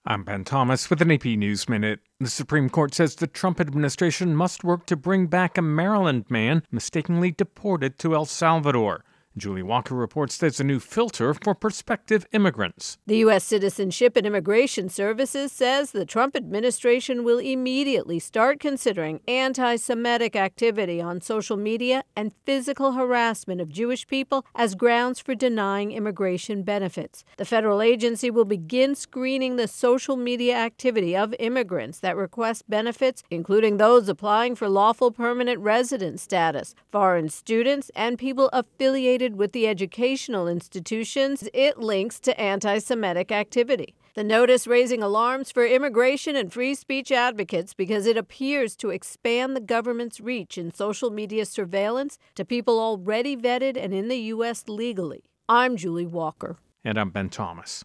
I'm Ben Thomas with an AP News Minute. The Supreme Court says the Trump administration must work to bring back a Maryland man mistakenly deported to El Salvador. Julie Walker reports there's a new filter for prospective immigrants. The U.S. Citizenship and Immigration Services says the Trump administration will immediately start considering anti-Semitic activity on social media and physical harassment of Jewish people as grounds for denying immigration benefits. The federal agency will begin screening the social media activity of immigrants that request benefits, including those applying for lawful permanent resident status, foreign students, and people affiliated with the educational institutions it links to anti-Semitic activity. The notice raising alarms for immigration and free speech advocates because it appears to expand the government's reach in social media surveillance to people already vetted and in the U.S. legally. I'm Julie Walker. And I'm Ben Thomas.